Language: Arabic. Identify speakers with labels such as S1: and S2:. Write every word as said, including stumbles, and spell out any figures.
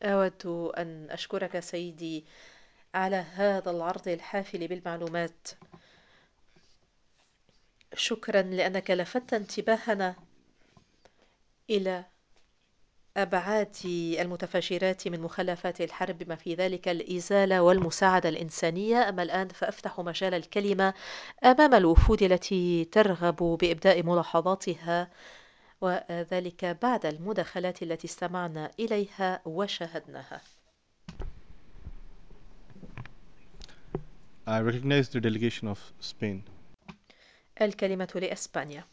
S1: أود أن أشكرك سيدي على هذا العرض الحافل بالمعلومات. شكرا لأنك لفتت انتباهنا إلى أبعاد المتفجرات من مخلفات الحرب، بما في ذلك الإزالة والمساعدة الإنسانية. أما الآن فأفتح مجال الكلمة أمام الوفود التي ترغب بإبداء ملاحظاتها، وذلك بعد المداخلات التي استمعنا إليها وشاهدناها.
S2: I recognize the delegation of Spain.
S1: الكلمة لإسبانيا.